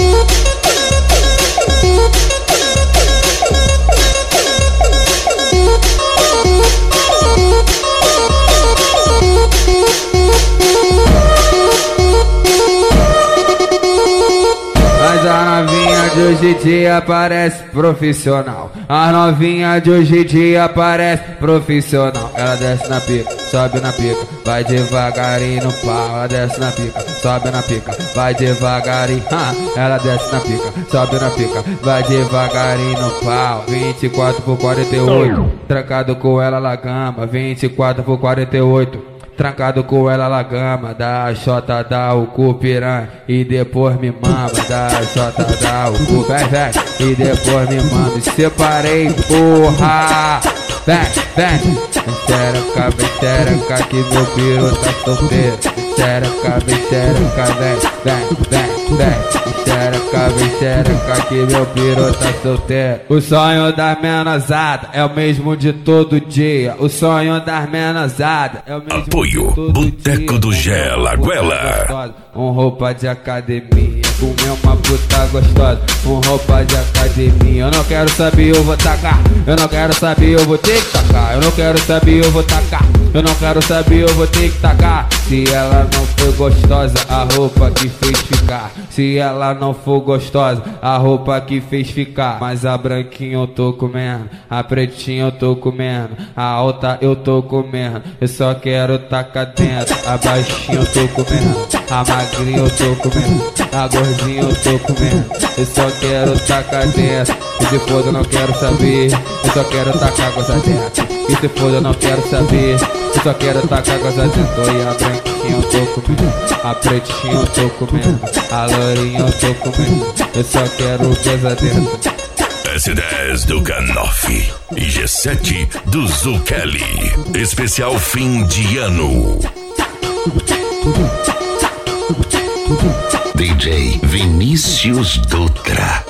Mas a novinha de hoje em dia parece profissional. A novinha de hoje em dia parece profissional. Ela desce na pica, sobe na pica, vai devagarinho no pau. Ela desce na pica, sobe na pica, vai devagarinho. Ela desce na pica, sobe na pica, vai devagarinho no pau. 24 por 48, trancado com ela na cama. 24 por 48. Trancado com ela na gama, dá a xota, dá o cu piranha e depois me mama, dá a xota, dá o cu, vem, e depois me mama. Me separei, porra! Vem, xereca, que meu piru tá solteiro. Xereca, vem, xereca, que meu piru tá solteiro. O sonho das menosada é o mesmo de todo dia. O sonho das menosada é o mesmo Apoio, de todo Boteco do Gela, Guela. Roupa de academia, comer uma puta gostosa, roupa de academia. Eu não quero saber, eu vou tacar. Eu não quero saber, eu vou ter que tacar. Eu não quero saber, eu vou tacar. Eu não quero saber, eu vou ter que tacar. Se ela não for gostosa, a roupa que fez ficar. Se ela não for gostosa, a roupa que fez ficar. Mas a branquinha eu tô comendo, a pretinha eu tô comendo, a alta eu tô comendo. Eu só quero tacar dentro. A baixinha eu tô comendo, a magrinha eu tô comendo, a gordinha eu tô comendo. Eu só quero tacar dentro. E se foda eu não quero saber, eu só quero tacar coisa dentro. E se foda eu não quero saber, eu só quero tacar coisa dentro. E a branquinha eu tô comendo, a pretinha eu tô comendo, a lourinha eu tô comendo. Eu só quero coisa dentro. S10 do Ganoff e G7 do Zuchelli. Especial fim de ano. DJ Vinícius Dutra.